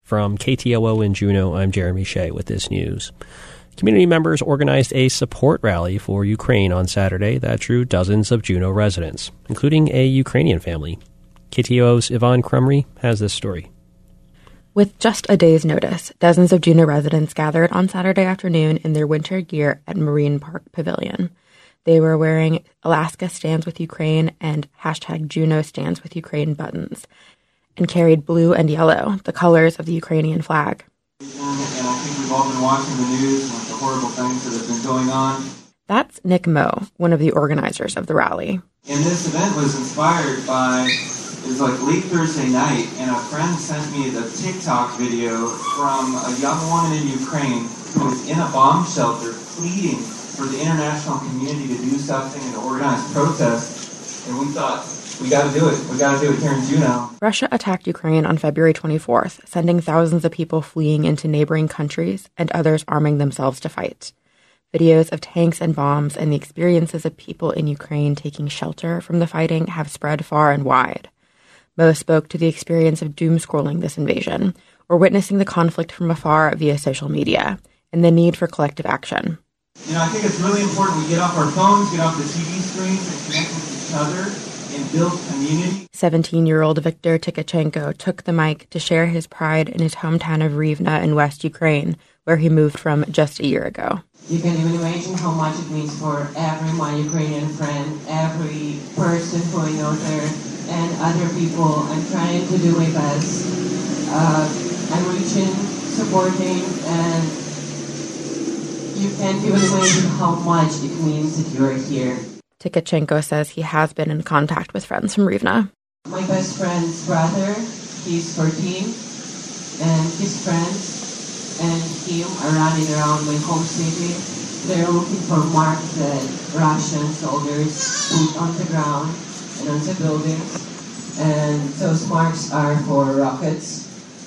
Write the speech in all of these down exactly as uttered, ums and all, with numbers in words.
From K T O O in Juneau, I'm Jeremy Shea with this news. Community members organized a support rally for Ukraine on Saturday that drew dozens of Juneau residents, including a Ukrainian family. K T O O's Yvonne Crumry has this story. With just a day's notice, dozens of Juneau residents gathered on Saturday afternoon in their winter gear at Marine Park Pavilion. They were wearing Alaska Stands with Ukraine and hashtag Juneau Stands with Ukraine buttons and carried blue and yellow, the colors of the Ukrainian flag. And I think we've all been watching the news and the horrible things that have been going on. That's Nick Moe, one of the organizers of the rally. And this event was inspired by, it was like late Thursday night, and a friend sent me the TikTok video from a young woman in Ukraine who was in a bomb shelter pleading for the international community to do something and to organize protests. And we thought, we got to do it. We got to do it here in Juneau. Russia attacked Ukraine on February twenty-fourth, sending thousands of people fleeing into neighboring countries and others arming themselves to fight. Videos of tanks and bombs and the experiences of people in Ukraine taking shelter from the fighting have spread far and wide. Moe spoke to the experience of doom-scrolling this invasion, or witnessing the conflict from afar via social media, and the need for collective action. You know, I think it's really important we get off our phones, get off the T V screens, and connect with each other and build community. seventeen-year-old Viktor Tikachenko took the mic to share his pride in his hometown of Rivne in West Ukraine, where he moved from just a year ago. You can even imagine how much it means for every my Ukrainian friend, every person who I know there, and other people. I'm trying to do my best. Uh, I'm reaching, supporting, and you can't even imagine how much it means that you're here. Tikachenko says he has been in contact with friends from Rivne. My best friend's brother, he's fourteen, and his friends and him are running around my home city. They're looking for marks that Russian soldiers put on the ground and on the buildings. And those marks are for rockets.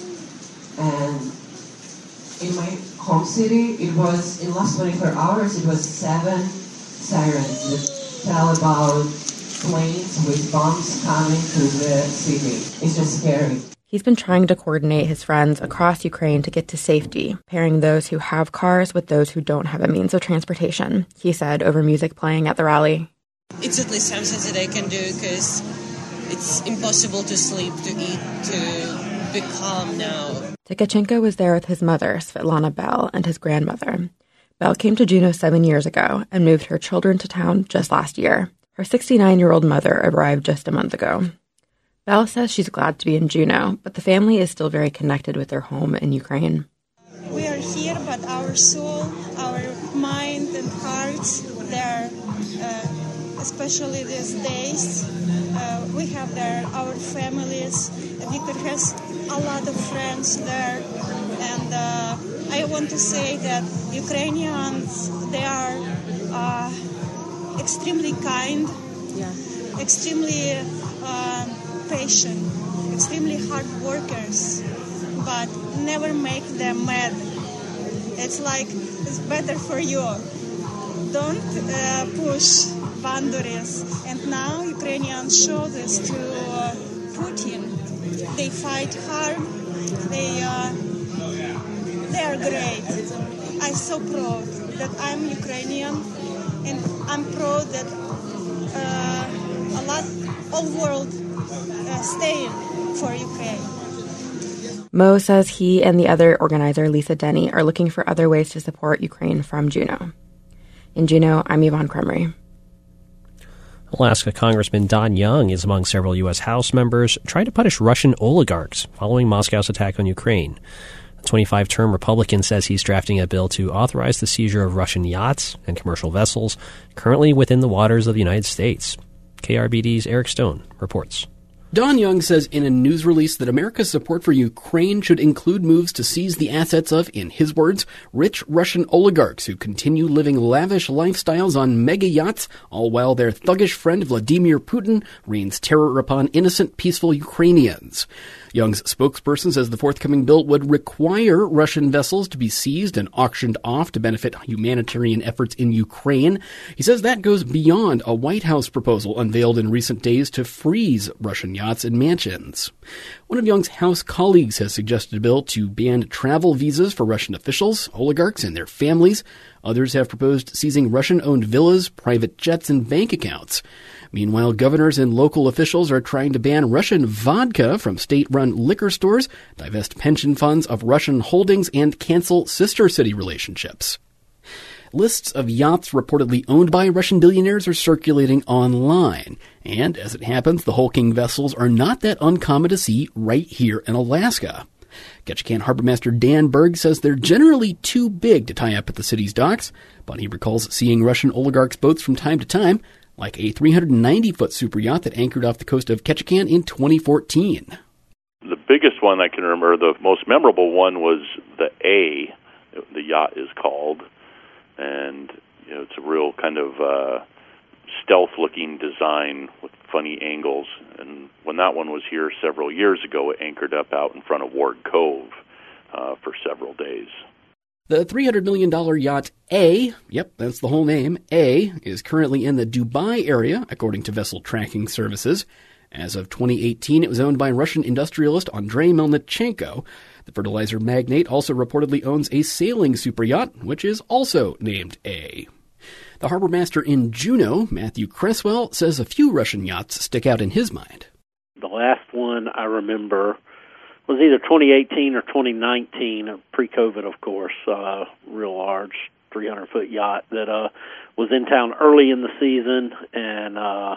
And in my home city, it was, in the last twenty-four hours, it was seven sirens that tell about planes with bombs coming to the city. It's just scary. He's been trying to coordinate his friends across Ukraine to get to safety, pairing those who have cars with those who don't have a means of transportation, he said over music playing at the rally. It's at least something that I can do because it's impossible to sleep, to eat, to be calm now. Tikachenko was there with his mother, Svetlana Bell, and his grandmother. Bell came to Juneau seven years ago and moved her children to town just last year. Her sixty-nine-year-old mother arrived just a month ago. Belle says she's glad to be in Juneau, but the family is still very connected with their home in Ukraine. We are here, but our soul, our mind and hearts, they're, uh, especially these days, uh, we have there our families. Victor has a lot of friends there, and uh, I want to say that Ukrainians, they are uh, extremely kind, yeah. extremely uh, patient, extremely hard workers, but never make them mad. It's like, it's better for you. Don't uh, push boundaries. And now Ukrainians show this to uh, Putin. They fight hard. They uh, they are great. I'm so proud that I'm Ukrainian, and I'm proud that uh, a lot, all world uh, staying for Ukraine. Moe says he and the other organizer, Lisa Denny, are looking for other ways to support Ukraine from Juneau. In Juneau, I'm Yvonne Crumry. Alaska Congressman Don Young is among several U S. House members trying to punish Russian oligarchs following Moscow's attack on Ukraine. The twenty-five-term Republican says he's drafting a bill to authorize the seizure of Russian yachts and commercial vessels currently within the waters of the United States. K R B D's Eric Stone reports. Don Young says in a news release that America's support for Ukraine should include moves to seize the assets of, in his words, rich Russian oligarchs who continue living lavish lifestyles on mega yachts, all while their thuggish friend Vladimir Putin rains terror upon innocent, peaceful Ukrainians. Young's spokesperson says the forthcoming bill would require Russian vessels to be seized and auctioned off to benefit humanitarian efforts in Ukraine. He says that goes beyond a White House proposal unveiled in recent days to freeze Russian yachts and mansions. One of Young's House colleagues has suggested a bill to ban travel visas for Russian officials, oligarchs, and their families. Others have proposed seizing Russian-owned villas, private jets, and bank accounts. Meanwhile, governors and local officials are trying to ban Russian vodka from state-run liquor stores, divest pension funds of Russian holdings, and cancel sister city relationships. Lists of yachts reportedly owned by Russian billionaires are circulating online. And, as it happens, the hulking vessels are not that uncommon to see right here in Alaska. Ketchikan Harbormaster Dan Berg says they're generally too big to tie up at the city's docks, but he recalls seeing Russian oligarchs' boats from time to time, like a three hundred ninety foot super yacht that anchored off the coast of Ketchikan in twenty fourteen. The biggest one I can remember, the most memorable one, was the A, the yacht is called. And you know, it's a real kind of uh, stealth-looking design with funny angles. And when that one was here several years ago, it anchored up out in front of Ward Cove uh, for several days. The three hundred million dollars yacht A, yep, that's the whole name, A, is currently in the Dubai area, according to Vessel Tracking Services. As of twenty eighteen, it was owned by Russian industrialist Andrei Melnichenko. The fertilizer magnate also reportedly owns a sailing super yacht, which is also named A. The harbor master in Juneau, Matthew Cresswell, says a few Russian yachts stick out in his mind. The last one I remember was either twenty eighteen or twenty nineteen, pre-COVID, of course, uh, real large three hundred foot yacht that uh, was in town early in the season, and uh,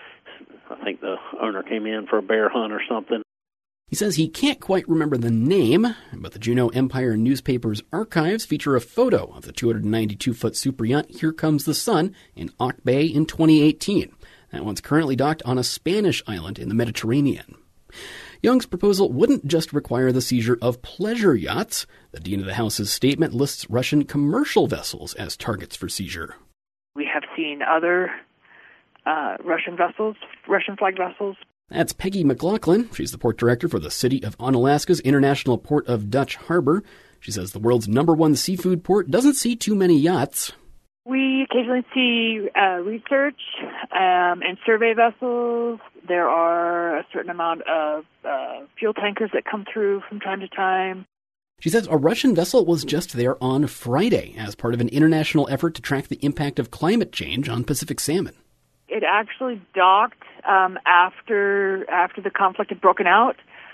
I think the owner came in for a bear hunt or something. He says he can't quite remember the name, but the Juneau Empire newspaper's archives feature a photo of the two hundred ninety-two foot super yacht Here Comes the Sun in Auk Bay in twenty eighteen. That one's currently docked on a Spanish island in the Mediterranean. Young's proposal wouldn't just require the seizure of pleasure yachts. The Dean of the House's statement lists Russian commercial vessels as targets for seizure. We have seen other uh, Russian vessels, Russian-flagged vessels. That's Peggy McLaughlin. She's the port director for the City of Onalaska's International Port of Dutch Harbor. She says the world's number one seafood port doesn't see too many yachts. We occasionally see uh, research um, and survey vessels. There are a certain amount of uh, fuel tankers that come through from time to time. She says a Russian vessel was just there on Friday as part of an international effort to track the impact of climate change on Pacific salmon. It actually docked um, after after the conflict had broken out.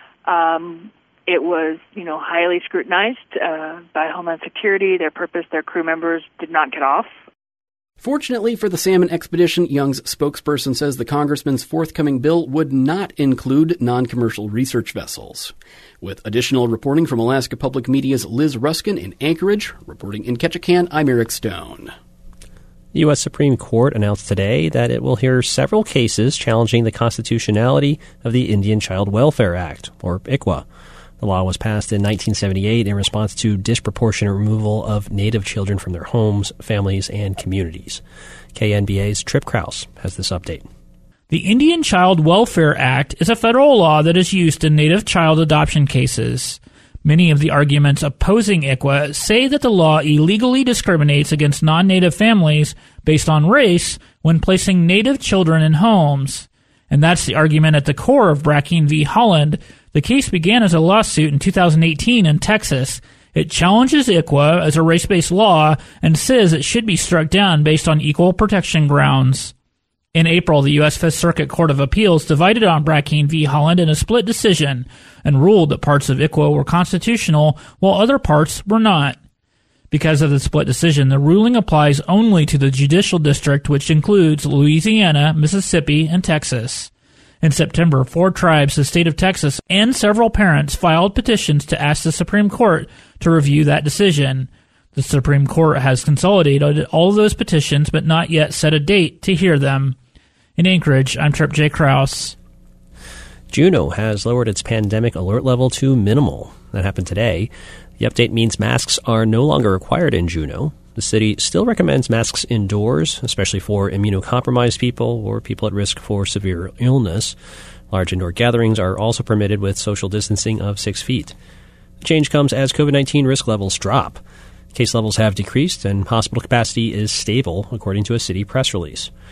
Um, it was, you know, highly scrutinized uh, by Homeland Security. Their purpose, their crew members did not get off. Fortunately for the salmon expedition, Young's spokesperson says the congressman's forthcoming bill would not include non-commercial research vessels. With additional reporting from Alaska Public Media's Liz Ruskin in Anchorage, reporting in Ketchikan, I'm Eric Stone. The U S Supreme Court announced today that it will hear several cases challenging the constitutionality of the Indian Child Welfare Act, or I C W A. The law was passed in nineteen seventy-eight in response to disproportionate removal of Native children from their homes, families, and communities. K N B A's Trip Krause has this update. The Indian Child Welfare Act is a federal law that is used in Native child adoption cases. Many of the arguments opposing I C W A say that the law illegally discriminates against non-Native families based on race when placing Native children in homes. And that's the argument at the core of Brackeen v. Holland. The case began as a lawsuit in two thousand eighteen in Texas. It challenges I C W A as a race-based law and says it should be struck down based on equal protection grounds. In April, the U S Fifth Circuit Court of Appeals divided on Brackeen v. Holland in a split decision and ruled that parts of I C W A were constitutional while other parts were not. Because of the split decision, the ruling applies only to the judicial district, which includes Louisiana, Mississippi, and Texas. In September, four tribes, the state of Texas, and several parents filed petitions to ask the Supreme Court to review that decision. The Supreme Court has consolidated all of those petitions but not yet set a date to hear them. In Anchorage, I'm Trip J. Krause. Juneau has lowered its pandemic alert level to minimal. That happened today. The update means masks are no longer required in Juneau. The city still recommends masks indoors, especially for immunocompromised people or people at risk for severe illness. Large indoor gatherings are also permitted with social distancing of six feet. The change comes as COVID nineteen risk levels drop. Case levels have decreased and hospital capacity is stable, according to a city press release.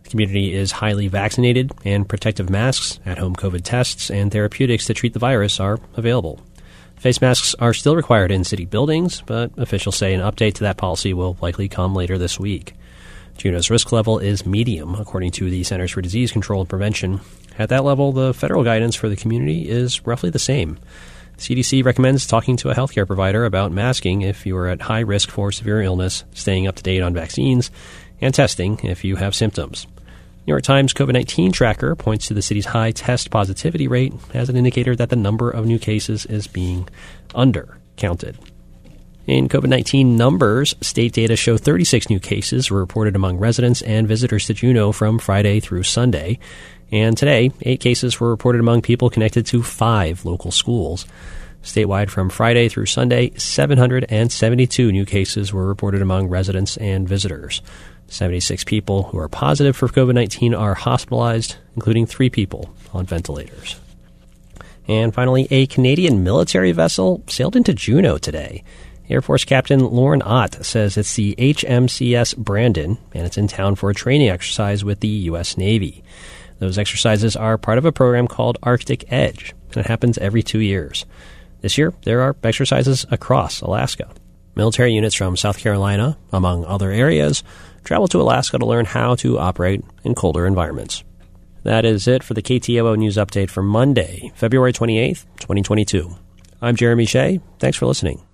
The community is highly vaccinated, and protective masks, at-home COVID tests, and therapeutics to treat the virus are available. Face masks are still required in city buildings, but officials say an update to that policy will likely come later this week. Juneau's risk level is medium, according to the Centers for Disease Control and Prevention. At that level, the federal guidance for the community is roughly the same. The C D C recommends talking to a healthcare provider about masking if you are at high risk for severe illness, staying up to date on vaccines, and testing if you have symptoms. New York Times COVID nineteen tracker points to the city's high test positivity rate as an indicator that the number of new cases is being undercounted. In COVID nineteen numbers, state data show thirty-six new cases were reported among residents and visitors to Juneau from Friday through Sunday. And today, eight cases were reported among people connected to five local schools. Statewide from Friday through Sunday, seven hundred seventy-two new cases were reported among residents and visitors. seventy-six people who are positive for COVID nineteen are hospitalized, including three people on ventilators. And finally, a Canadian military vessel sailed into Juneau today. Air Force Captain Lauren Ott says it's the H M C S Brandon, and it's in town for a training exercise with the U S Navy. Those exercises are part of a program called Arctic Edge, and it happens every two years. This year, there are exercises across Alaska. Military units from South Carolina, among other areas, travel to Alaska to learn how to operate in colder environments. That is it for the K T O O News Update for Monday, February twenty-eighth, twenty twenty-two. I'm Jeremy Shea. Thanks for listening.